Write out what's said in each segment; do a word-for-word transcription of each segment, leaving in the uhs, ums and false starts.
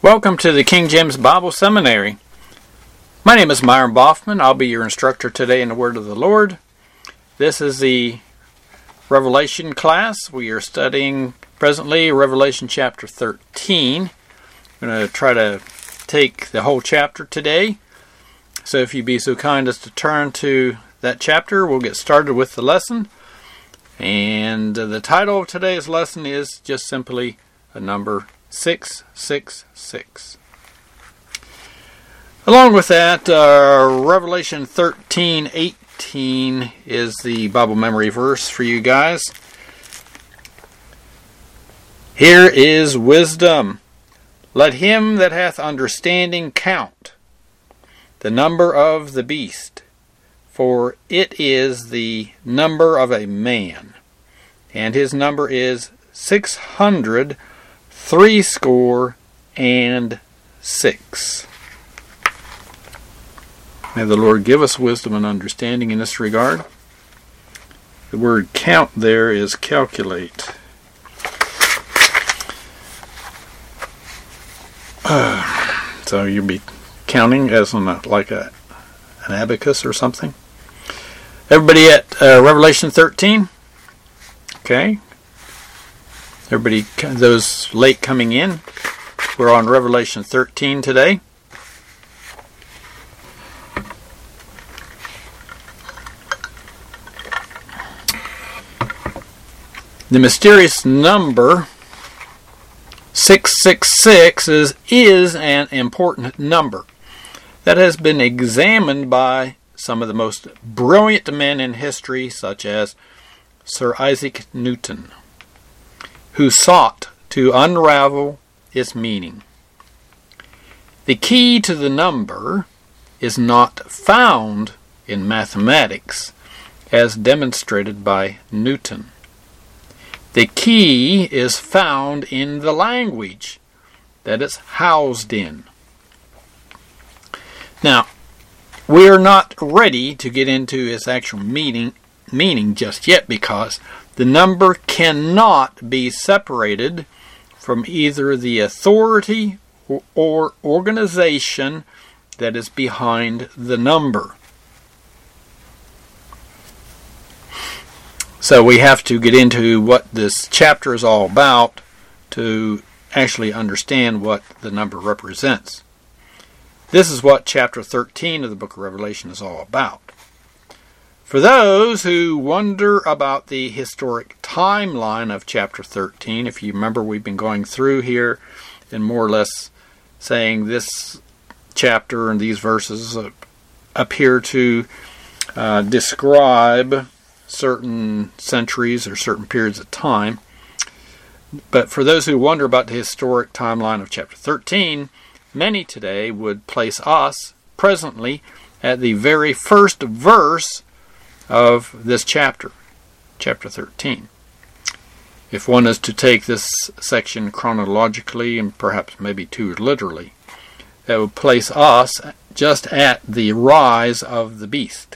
Welcome to the King James Bible Seminary. My name is Myron Boffman. I'll be your instructor today in the Word of the Lord. This is the Revelation class. We are studying presently Revelation chapter thirteen. I'm going to try to take the whole chapter today. So if you'd be so kind as to turn to that chapter, we'll get started with the lesson. And the title of today's lesson is just simply a number six six six. Along with that, uh, Revelation thirteen eighteen is the Bible memory verse for you guys. Here is wisdom. Let him that hath understanding count the number of the beast, for it is the number of a man, and his number is six hundred Three score and six. May the Lord give us wisdom and understanding in this regard. The word count there is calculate. Uh, so you'll be counting as on a, like a, an abacus or something. Everybody at uh, Revelation thirteen? Okay. Everybody, those late coming in, we're on Revelation thirteen today. The mysterious number six six six is, is an important number that has been examined by some of the most brilliant men in history, such as Sir Isaac Newton, who sought to unravel its meaning. The key to the number is not found in mathematics, as demonstrated by Newton. The key is found in the language that it's housed in. Now, we are not ready to get into its actual meaning, meaning just yet, because the number cannot be separated from either the authority or organization that is behind the number. So we have to get into what this chapter is all about to actually understand what the number represents. This is what chapter thirteen of the book of Revelation is all about. For those who wonder about the historic timeline of chapter thirteen, if you remember, we've been going through here and more or less saying this chapter and these verses uh, appear to uh, describe certain centuries or certain periods of time. But for those who wonder about the historic timeline of chapter thirteen, many today would place us presently at the very first verse of this chapter, chapter thirteen. If one is to take this section chronologically and perhaps maybe too literally, that would place us just at the rise of the beast.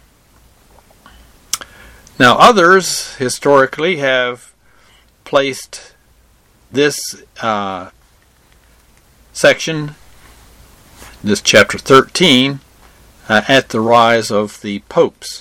Now others historically have placed this uh, section, this chapter thirteen, uh, at the rise of the popes.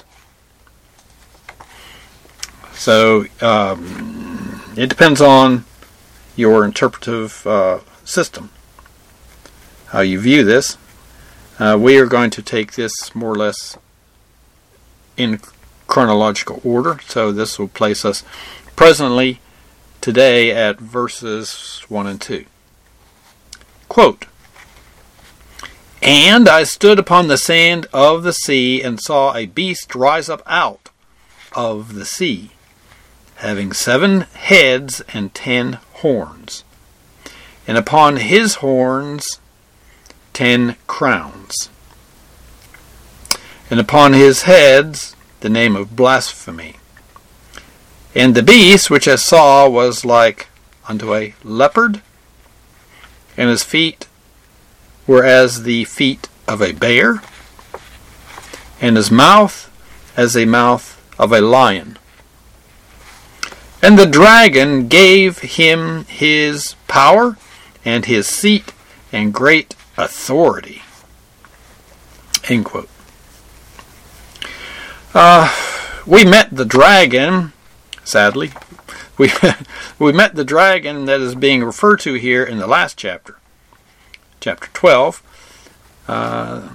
So um, it depends on your interpretive uh, system, how you view this. Uh, we are going to take this more or less in chronological order. So this will place us presently today at verses one and two. Quote, "And I stood upon the sand of the sea and saw a beast rise up out of the sea, having seven heads and ten horns, and upon his horns ten crowns, and upon his heads the name of blasphemy. And the beast which I saw was like unto a leopard, and his feet were as the feet of a bear, and his mouth as a mouth of a lion. And the dragon gave him his power and his seat and great authority. End quote. Uh, we met the dragon, sadly. We, we met the dragon that is being referred to here in the last chapter, chapter twelve. Uh,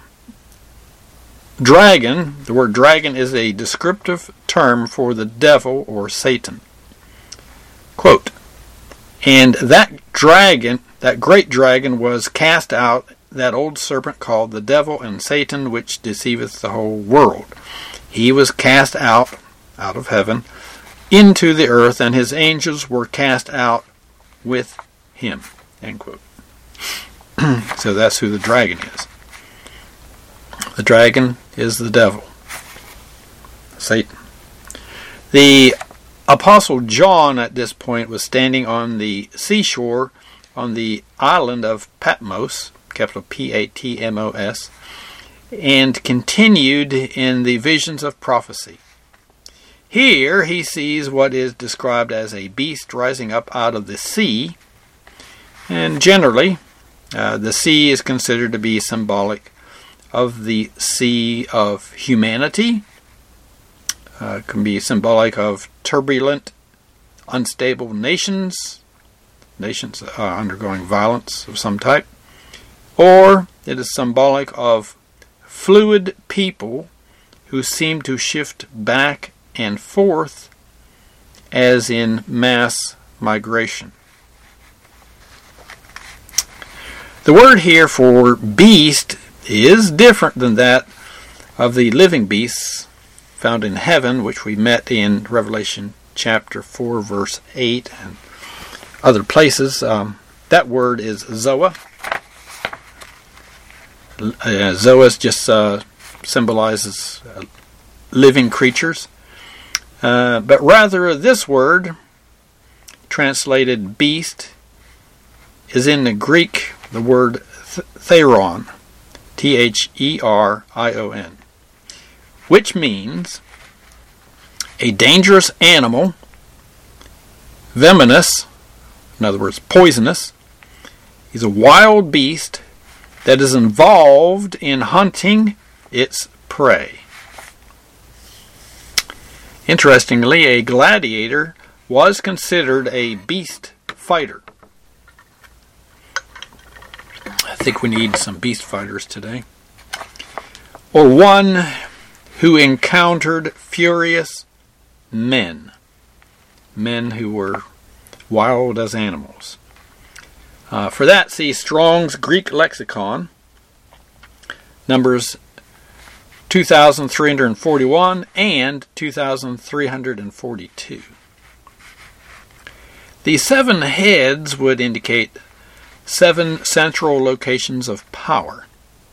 dragon, the word dragon is a descriptive term for the devil or Satan. Quote, and that dragon, that great dragon was cast out, that old serpent called the devil and Satan, which deceiveth the whole world. He was cast out, out of heaven, into the earth, and his angels were cast out with him. End quote. So that's who the dragon is. The dragon is the devil, Satan. The Apostle John at this point was standing on the seashore on the island of Patmos, capital P A T M O S, and continued in the visions of prophecy. Here he sees what is described as a beast rising up out of the sea, and generally uh, the sea is considered to be symbolic of the sea of humanity. Uh, it can be symbolic of turbulent, unstable nations, nations uh, undergoing violence of some type, or it is symbolic of fluid people who seem to shift back and forth as in mass migration. The word here for beast is different than that of the living beasts found in heaven, which we met in Revelation chapter four, verse eight, and other places. Um, that word is Zoa. Uh, Zoas just uh, symbolizes uh, living creatures. Uh, but rather, this word, translated beast, is in the Greek the word th- theron, T H E R I O N, which means a dangerous animal, venomous, in other words, poisonous. He's a wild beast that is involved in hunting its prey. Interestingly, a gladiator was considered a beast fighter. I think we need some beast fighters today. Or one who encountered furious men. Men who were wild as animals. Uh, for that, see Strong's Greek Lexicon, numbers two thousand three hundred forty-one and two thousand three hundred forty-two. The seven heads would indicate seven central locations of power.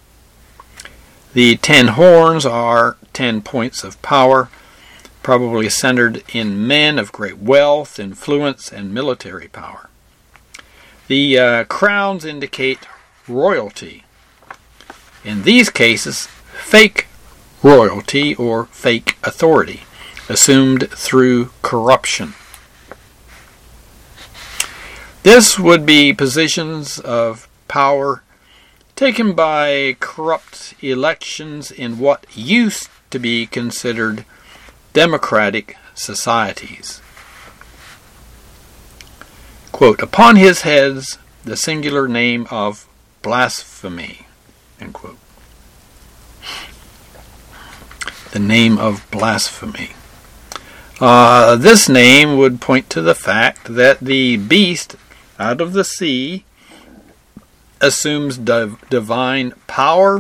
The ten horns are ten points of power, probably centered in men of great wealth, influence, and military power. The uh, crowns indicate royalty. In these cases, fake royalty or fake authority, assumed through corruption. This would be positions of power taken by corrupt elections in what used to be considered democratic societies. Quote, upon his heads the singular name of blasphemy. End quote. The name of blasphemy. Uh, this name would point to the fact that the beast out of the sea assumes div- divine power,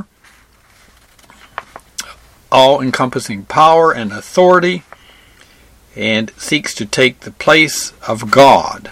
all-encompassing power and authority, and seeks to take the place of God.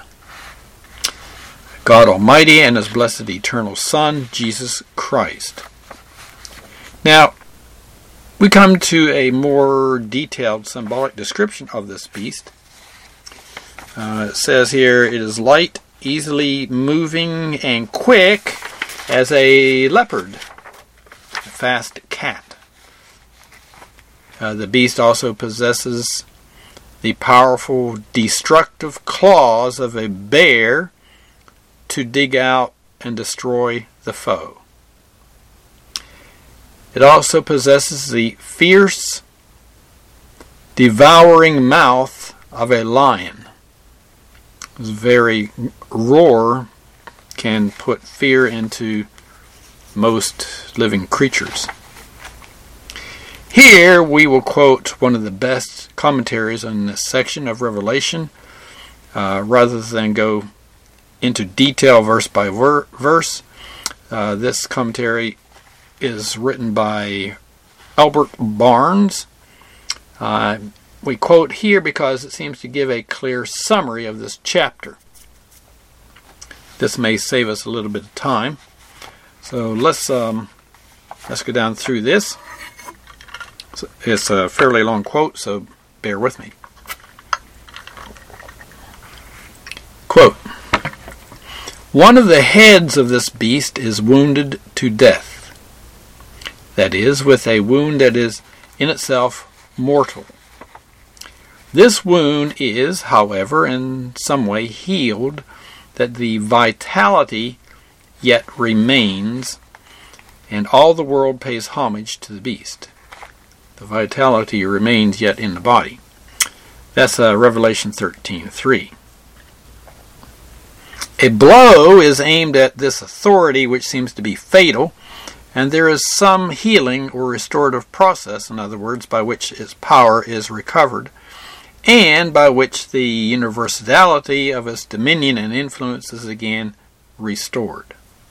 God Almighty and His blessed eternal Son, Jesus Christ. Now, we come to a more detailed symbolic description of this beast. Uh, it says here, it is light, easily moving, and quick as a leopard, a fast cat. Uh, the beast also possesses the powerful destructive claws of a bear to dig out and destroy the foe. It also possesses the fierce, devouring mouth of a lion. Its very roar can put fear into most living creatures. Here we will quote one of the best commentaries on this section of Revelation, uh, rather than go into detail verse by ver- verse. Uh, this commentary is written by Albert Barnes. Uh, we quote here because it seems to give a clear summary of this chapter. This may save us a little bit of time. So let's um, let's go down through this. It's a fairly long quote, so bear with me. Quote, "One of the heads of this beast is wounded to death. That is, with a wound that is in itself mortal. This wound is, however, in some way healed, that the vitality yet remains, and all the world pays homage to the beast." The vitality remains yet in the body. That's uh, Revelation thirteen three. A blow is aimed at this authority which seems to be fatal, and there is some healing or restorative process, in other words, by which its power is recovered, and by which the universality of its dominion and influence is again restored.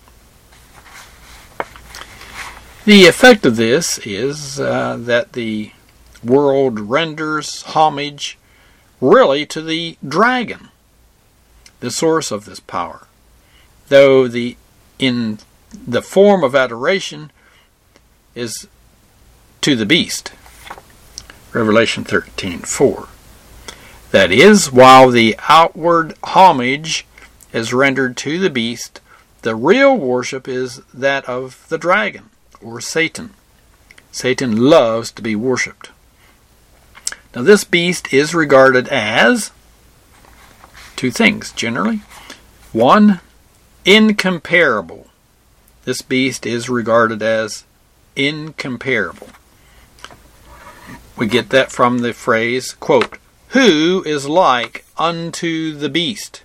The effect of this is uh, that the world renders homage really to the dragon, the source of this power, though the in the form of adoration is to the beast. Revelation thirteen four. That is, while the outward homage is rendered to the beast, the real worship is that of the dragon, or Satan. Satan loves to be worshipped. Now this beast is regarded as two things, generally. One, incomparable. This beast is regarded as incomparable. We get that from the phrase, quote, "Who is like unto the beast?"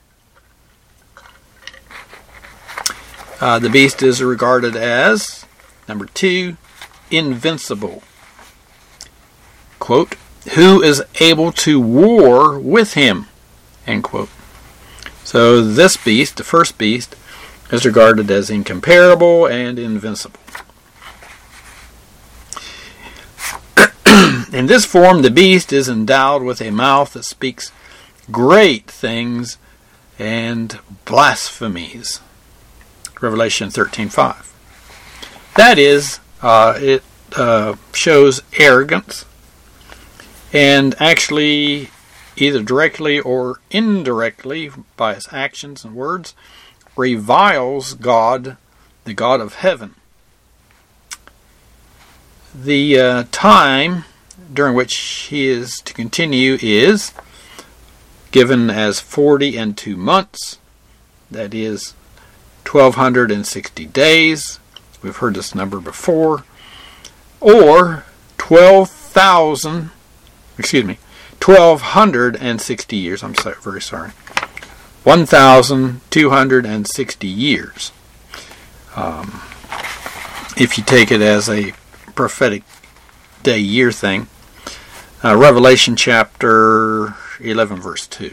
Uh, the beast is regarded as, number two, invincible. Quote, "Who is able to war with him?" End quote. So this beast, the first beast, is regarded as incomparable and invincible. In this form, the beast is endowed with a mouth that speaks great things and blasphemies. Revelation thirteen five. That is, uh, it uh, shows arrogance, and actually, either directly or indirectly, by its actions and words, reviles God, the God of heaven. The uh, time during which he is to continue is given as forty and two months. That is twelve sixty days. We've heard this number before. Or twelve thousand, excuse me, twelve sixty years. I'm so, very sorry. one thousand two hundred sixty years. Um, if you take it as a prophetic day-year thing. Uh, Revelation chapter eleven, verse two.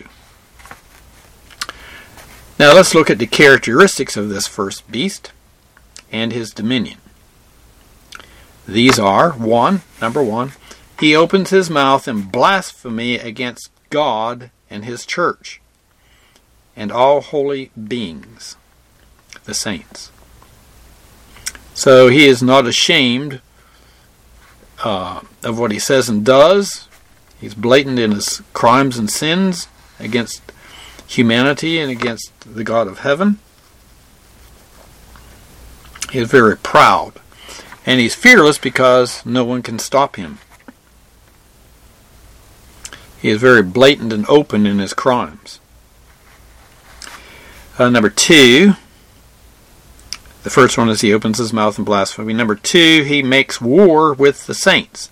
Now let's look at the characteristics of this first beast and his dominion. These are, one, number one, he opens his mouth in blasphemy against God and his church and all holy beings, the saints. So he is not ashamed uh, of what he says and does. He's blatant in his crimes and sins against humanity and against the God of heaven. He is very proud. And he's fearless because no one can stop him. He is very blatant and open in his crimes. Uh, number two, The first one is he opens his mouth in blasphemy. Number two, he makes war with the saints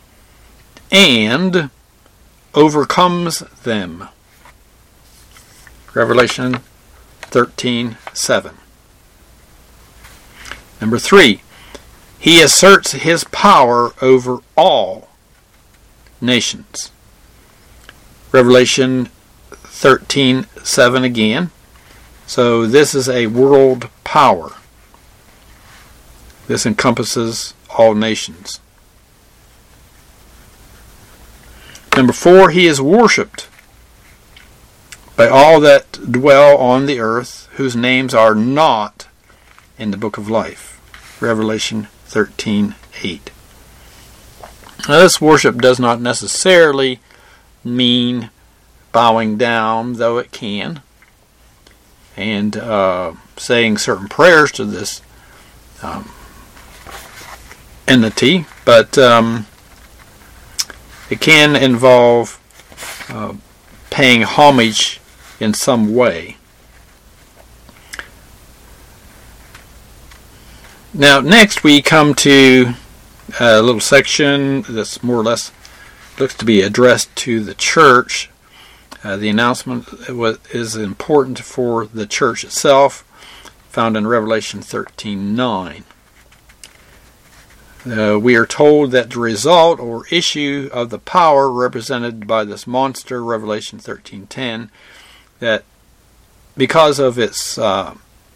and overcomes them. Revelation thirteen seven. Number three, he asserts his power over all nations. Revelation thirteen seven again. So this is a world power. This encompasses all nations. Number four, he is worshipped by all that dwell on the earth, whose names are not in the book of life. Revelation thirteen eight. Now, this worship does not necessarily mean bowing down, though it can, and uh, saying certain prayers to this um, entity, but um, it can involve uh, paying homage in some way. Now, next we come to a little section that's more or less looks to be addressed to the church. Uh, the announcement is important for the church itself, found in Revelation thirteen nine. Uh, we are told that the result or issue of the power represented by this monster, Revelation thirteen ten, that because of its uh,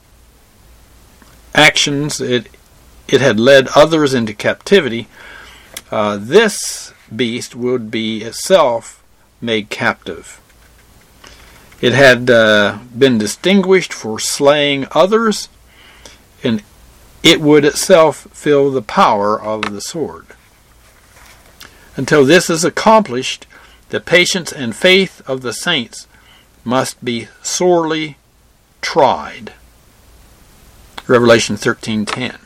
actions, it it had led others into captivity. Uh, this beast would be itself made captive. It had uh, been distinguished for slaying others, and it would itself feel the power of the sword. Until this is accomplished, the patience and faith of the saints must be sorely tried. Revelation thirteen ten.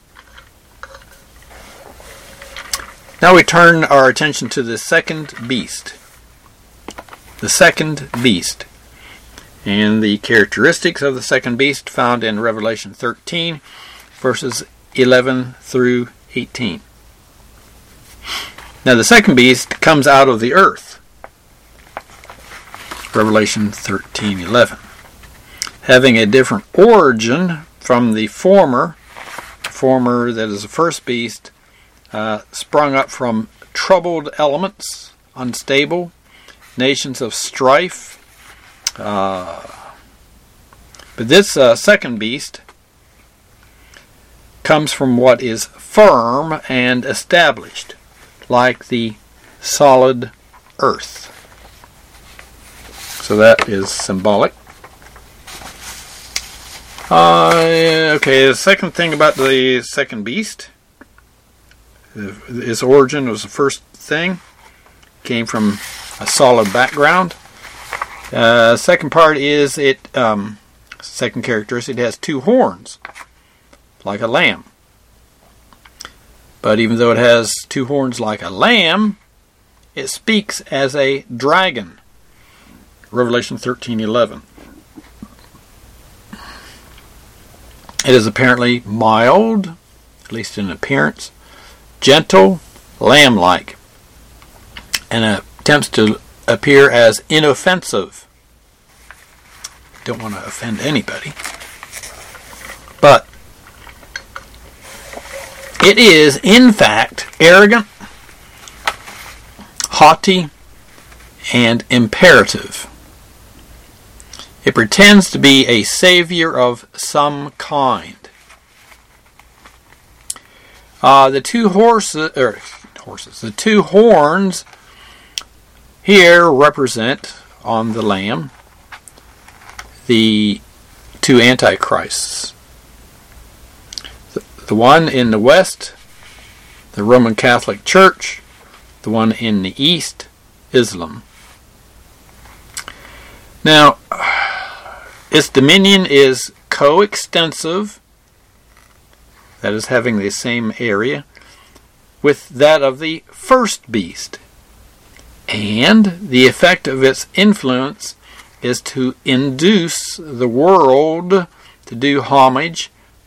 Now we turn our attention to the second beast. The second beast. And the characteristics of the second beast found in Revelation thirteen, verses eleven through eighteen. Now the second beast comes out of the earth. Revelation thirteen eleven. Having a different origin from the former, former that is the first beast, uh, sprung up from troubled elements, unstable, nations of strife. Uh, but this uh, second beast comes from what is firm and established, like the solid earth. So that is symbolic. Uh, okay, the second thing about the second beast, its origin was the first thing, came from a solid background. Uh, second part is it, um, second characteristic, it has two horns, like a lamb. But even though it has two horns like a lamb, it speaks as a dragon. Revelation thirteen eleven. It is apparently mild, at least in appearance, gentle, lamb-like, and attempts to appear as inoffensive. Don't want to offend anybody. But it is, in fact, arrogant, haughty, and imperative. It pretends to be a savior of some kind. Uh, the two horses, or horses, the two horns here represent on the lamb the two antichrists. The, the one in the west, the Roman Catholic Church. The one in the east, Islam. Now, its dominion is coextensive, that is, having the same area, with that of the first beast. And the effect of its influence is to induce the world to do homage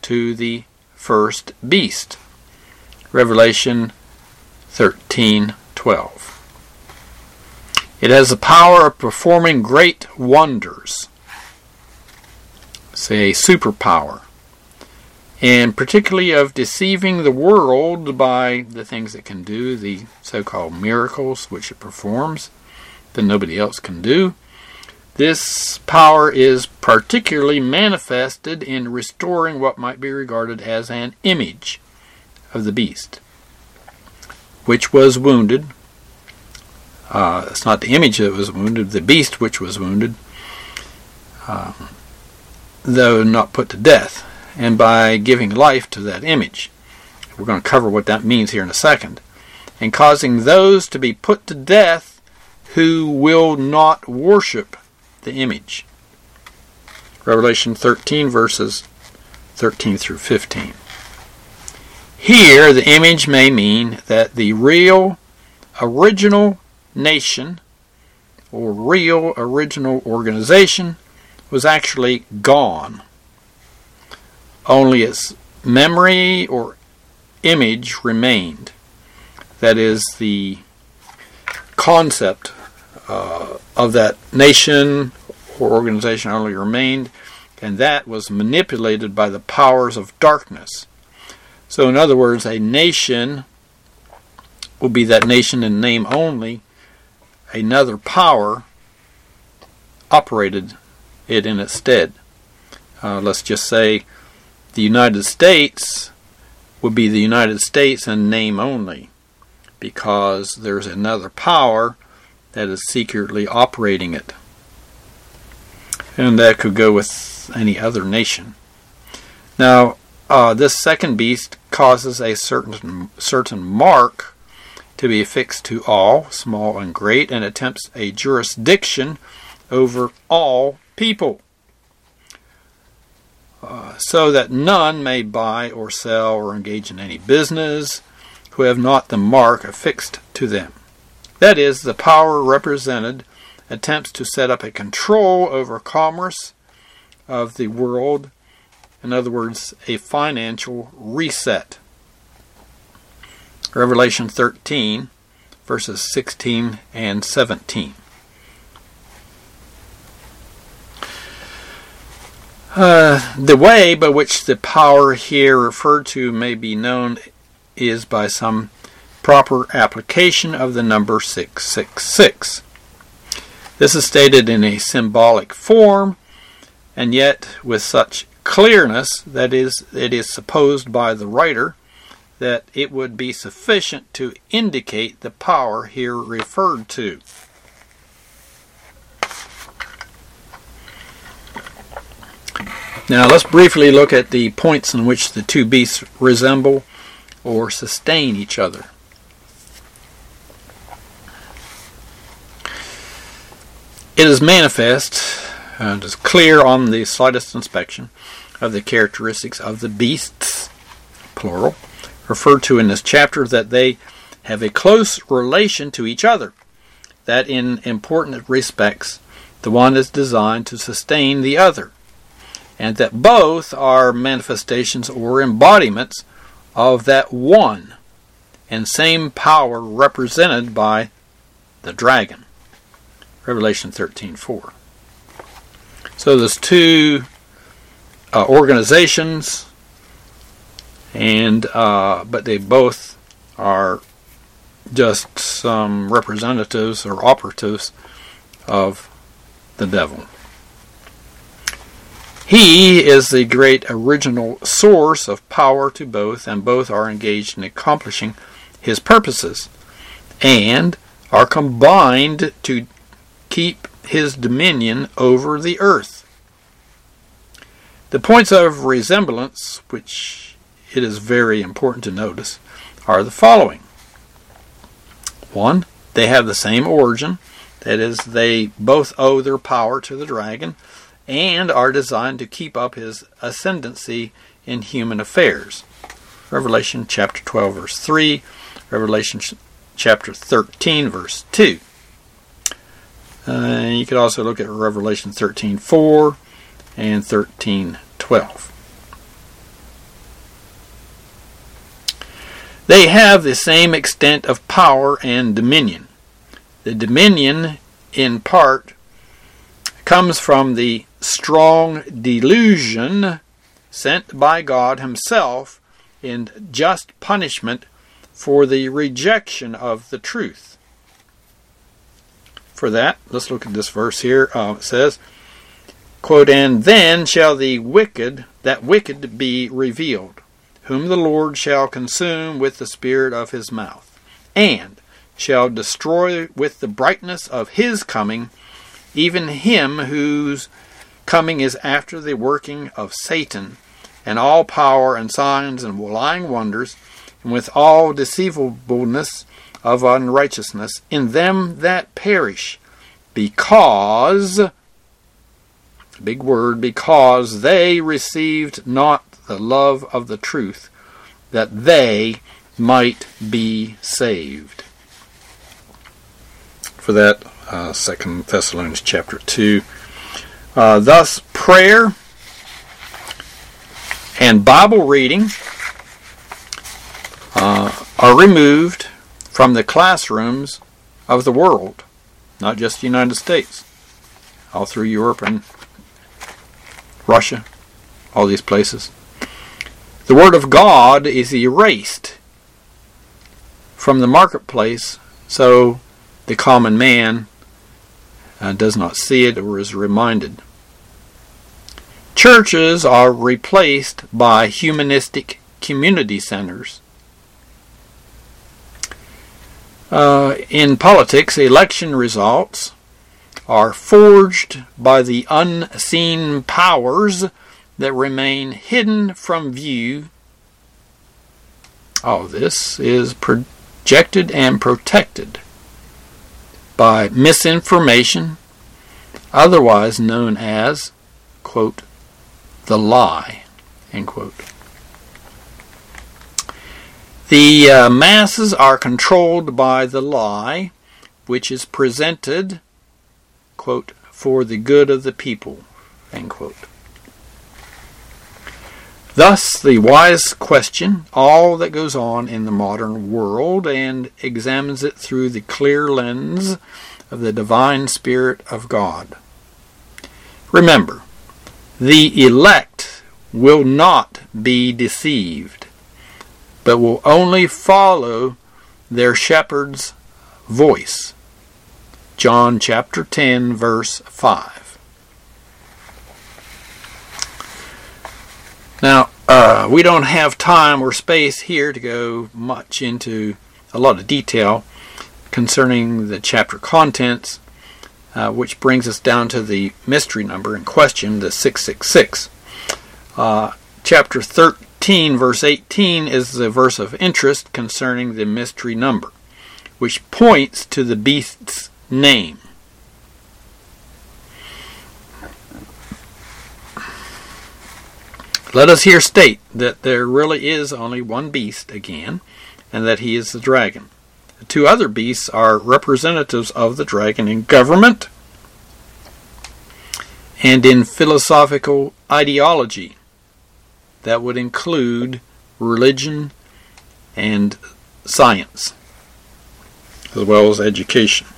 to the first beast. Revelation thirteen twelve. It has the power of performing great wonders, say a superpower, and particularly of deceiving the world by the things it can do, the so-called miracles which it performs that nobody else can do. This power is particularly manifested in restoring what might be regarded as an image of the beast, which was wounded. Uh, it's not the image that was wounded, the beast which was wounded, uh, though not put to death, and by giving life to that image. We're going to cover what that means here in a second. And causing those to be put to death who will not worship the image. Revelation thirteen, verses thirteen through fifteen. Here, the image may mean that the real, original nation or real, original organization was actually gone. Only its memory or image remained. That is, the concept uh, of that nation or organization only remained, and that was manipulated by the powers of darkness. So in other words, a nation will be that nation in name only. Another power operated it in its stead. Uh, let's just say the United States would be the United States in name only, because there's another power that is secretly operating it. And that could go with any other nation. Now, uh, this second beast causes a certain certain mark to be affixed to all, small and great, and attempts a jurisdiction over all people, uh, so that none may buy or sell or engage in any business who have not the mark affixed to them. That is, the power represented attempts to set up a control over commerce of the world, in other words, a financial reset. Revelation thirteen, verses sixteen and seventeen. Uh, the way by which the power here referred to may be known is by some proper application of the number six six six. This is stated in a symbolic form, and yet with such clearness that is, it is supposed by the writer that it would be sufficient to indicate the power here referred to. Now let's briefly look at the points in which the two beasts resemble or sustain each other. It is manifest, and is clear on the slightest inspection, of the characteristics of the beasts, plural, referred to in this chapter, that they have a close relation to each other, that in important respects the one is designed to sustain the other, and that both are manifestations or embodiments of that one and same power represented by the dragon. Revelation thirteen four. So there's two uh, organizations, and uh, but they both are just some representatives or operatives of the devil. He is the great original source of power to both, and both are engaged in accomplishing his purposes, and are combined to keep his dominion over the earth. The points of resemblance, which it is very important to notice, are the following. One, they have the same origin, that is, they both owe their power to the dragon, and are designed to keep up his ascendancy in human affairs. Revelation chapter twelve, verse three, Revelation chapter thirteen, verse two. Uh, you could also look at Revelation thirteen four and thirteen twelve. They have the same extent of power and dominion. The dominion, in part, comes from the strong delusion sent by God himself in just punishment for the rejection of the truth. For that, let's look at this verse here. Uh, it says, quote, "And then shall the wicked, that wicked be revealed, whom the Lord shall consume with the spirit of his mouth, and shall destroy with the brightness of his coming, even him whose coming is after the working of Satan, and all power and signs and lying wonders, and with all deceivableness of unrighteousness in them that perish, because," big word, "because they received not the love of the truth, that they might be saved." For that, uh, Second Thessalonians chapter two. Uh, thus, prayer and Bible reading uh, are removed from the classrooms of the world, not just the United States, all through Europe and Russia, all these places. The Word of God is erased from the marketplace, so the common man uh, does not see it or is reminded. Churches are replaced by humanistic community centers. Uh, in politics, election results are forged by the unseen powers that remain hidden from view. All this is projected and protected by misinformation, otherwise known as, quote, the lie, end quote. The uh, masses are controlled by the lie, which is presented, quote, for the good of the people, end quote. Thus, the wise question all that goes on in the modern world and examines it through the clear lens of the divine Spirit of God. Remember, the elect will not be deceived, but will only follow their shepherd's voice. John chapter ten, verse five. Now, uh, we don't have time or space here to go much into a lot of detail concerning the chapter contents, uh, which brings us down to the mystery number in question, the six six six. Uh, chapter thirteen, verse eighteen is the verse of interest concerning the mystery number, which points to the beast's name. Let us here state that there really is only one beast again, and that he is the dragon. The two other beasts are representatives of the dragon in government and in philosophical ideology. That would include religion and science, as well as education.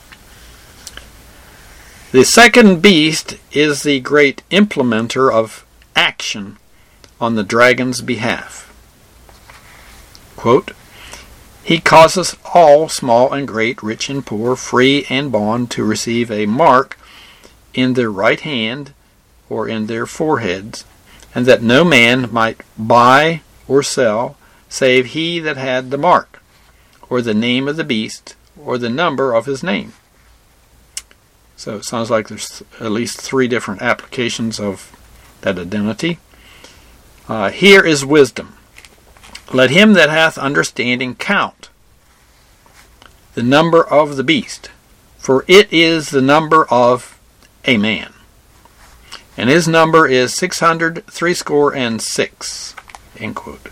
The second beast is the great implementer of action on the dragon's behalf. Quote, "He causes all, small and great, rich and poor, free and bond, to receive a mark in their right hand or in their foreheads, and that no man might buy or sell, save he that had the mark, or the name of the beast, or the number of his name." So it sounds like there's at least three different applications of that identity. Uh, here is wisdom. Let him that hath understanding count the number of the beast, for it is the number of a man, and his number is six hundred threescore and six. End quote.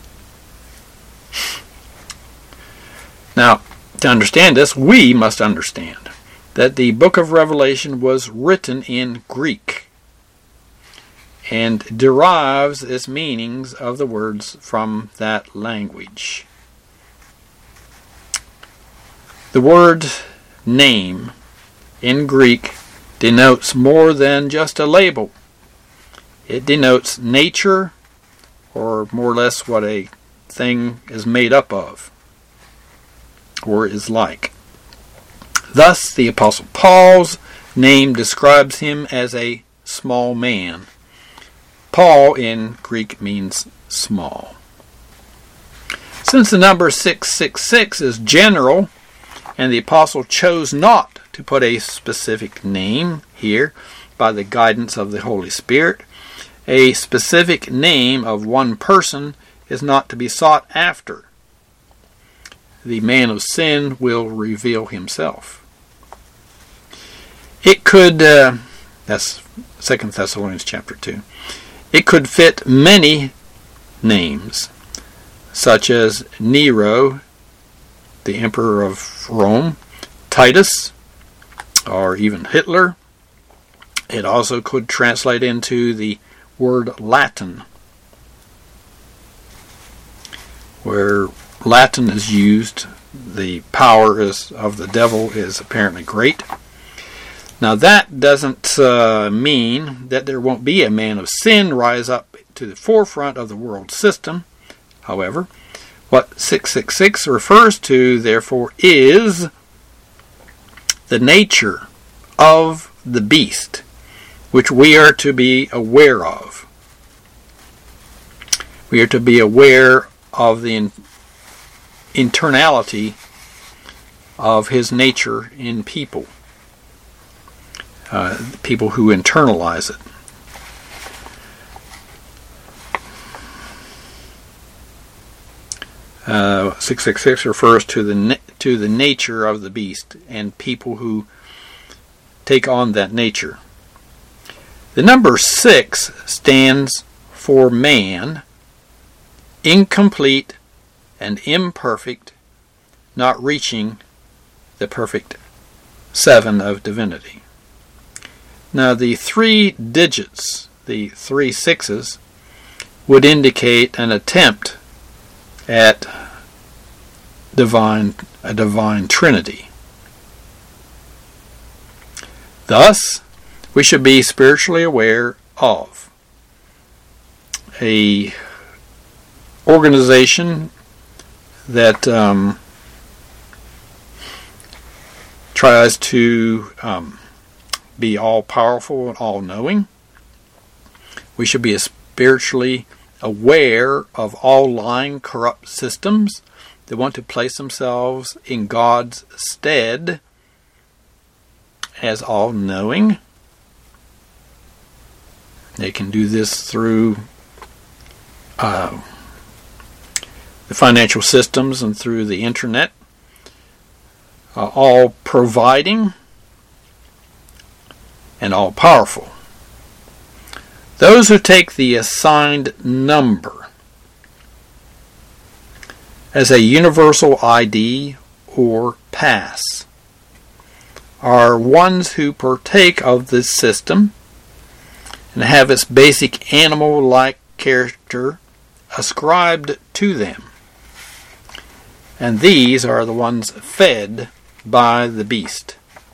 Now, to understand this, we must understand that the book of Revelation was written in Greek and derives its meanings of the words from that language. The word name in Greek denotes more than just a label. It denotes nature, or more or less what a thing is made up of, or is like. Thus, the Apostle Paul's name describes him as a small man. Paul in Greek means small. Since the number six six six is general, and the apostle chose not to put a specific name here by the guidance of the Holy Spirit, a specific name of one person is not to be sought after. The man of sin will reveal himself. It could, uh, that's Second Thessalonians chapter two, it could fit many names, such as Nero, the emperor of Rome, Titus, or even Hitler. It also could translate into the word Latin, where Latin is used. The power is, of the devil is apparently great. Now that doesn't uh, mean that there won't be a man of sin rise up to the forefront of the world system. However, what six six six refers to, therefore, is the nature of the beast, which we are to be aware of. We are to be aware of the in- internality of his nature in people, uh, people who internalize it. Uh, six six six refers to the na- to the nature of the beast and people who take on that nature. The number six stands for man, incomplete and imperfect, not reaching the perfect seven of divinity. Now the three digits, the three sixes, would indicate an attempt at divine a divine trinity. Thus, we should be spiritually aware of a organization that um, tries to um, be all-powerful and all-knowing. We should be spiritually aware of all lying, corrupt systems that want to place themselves in God's stead as all-knowing. They can do this through uh, the financial systems and through the internet, uh, all providing and all powerful. Those who take the assigned number as a universal I D or pass are ones who partake of this system and have its basic animal-like character ascribed to them. And these are the ones fed by the beast.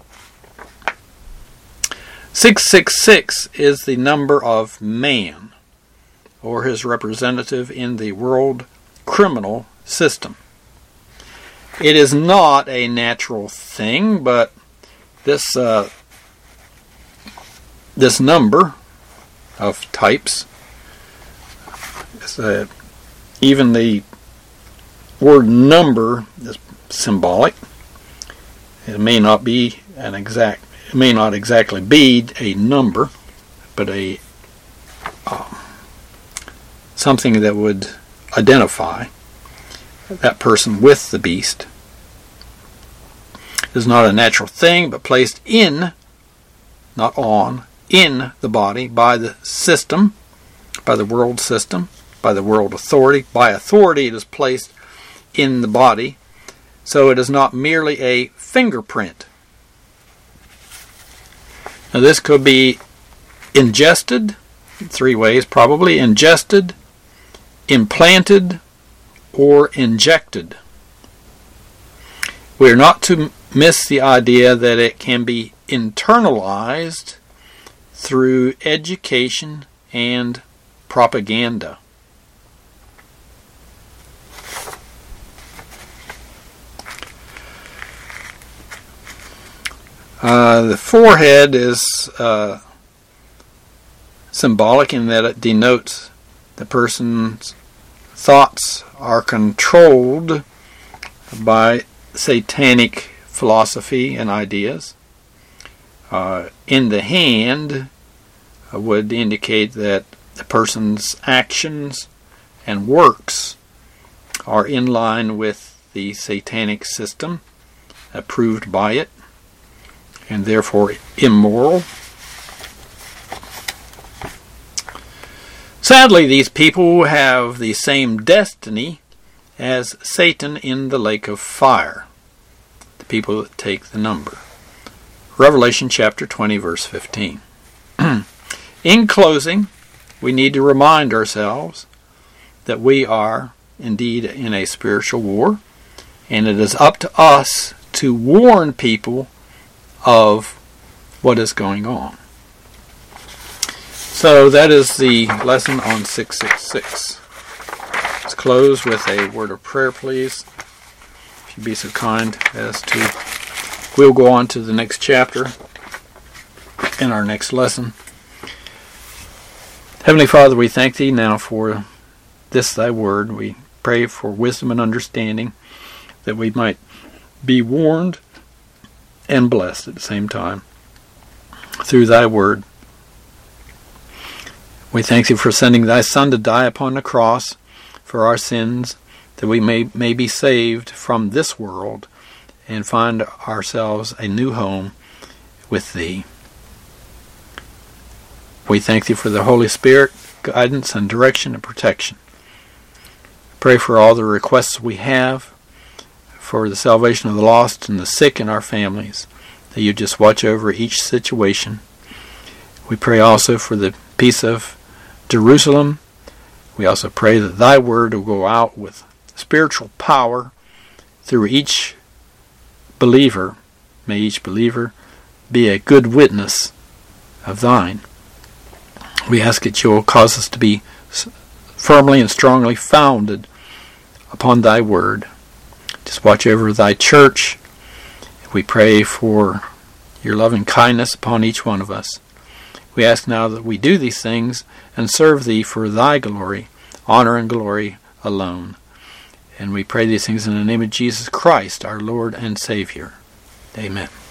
six six six is the number of man, or his representative in the world criminal system. It is not a natural thing, but this uh, this number of types, is, uh, even the word number is symbolic. It may not be an exact, it may not exactly be a number, but a um, something that would identify that person with the beast. It is not a natural thing, but placed in, not on, in the body by the system, by the world system, by the world authority. By authority it is placed in the body, so it is not merely a fingerprint. Now this could be ingested, three ways probably: ingested, implanted, or injected. We are not to miss the idea that it can be internalized through education and propaganda. Uh, the forehead is uh, symbolic in that it denotes the person's thoughts are controlled by satanic philosophy and ideas. Uh, in the hand uh, would indicate that the person's actions and works are in line with the satanic system, approved by it, and therefore immoral. Sadly, these people have the same destiny as Satan in the lake of fire, the people that take the number. Revelation chapter twenty, verse fifteen. In closing, we need to remind ourselves that we are indeed in a spiritual war, and it is up to us to warn people of what is going on. So that is the lesson on six six six. Let's close with a word of prayer, please. If you'd be so kind as to... We'll go on to the next chapter in our next lesson. Heavenly Father, we thank Thee now for this Thy word. We pray for wisdom and understanding, that we might be warned and blessed at the same time through Thy word. We thank Thee for sending Thy Son to die upon the cross for our sins, that we may, may be saved from this world and find ourselves a new home with Thee. We thank Thee for the Holy Spirit, guidance and direction and protection. Pray for all the requests we have, for the salvation of the lost and the sick in our families, that You just watch over each situation. We pray also for the peace of Jerusalem. We also pray that Thy word will go out with spiritual power through each believer. May each believer be a good witness of Thine. We ask that You will cause us to be firmly and strongly founded upon Thy word. Just watch over Thy church. We pray for Your loving kindness upon each one of us. We ask now that we do these things and serve Thee for Thy glory, honor and glory alone. And we pray these things in the name of Jesus Christ, our Lord and Savior. Amen.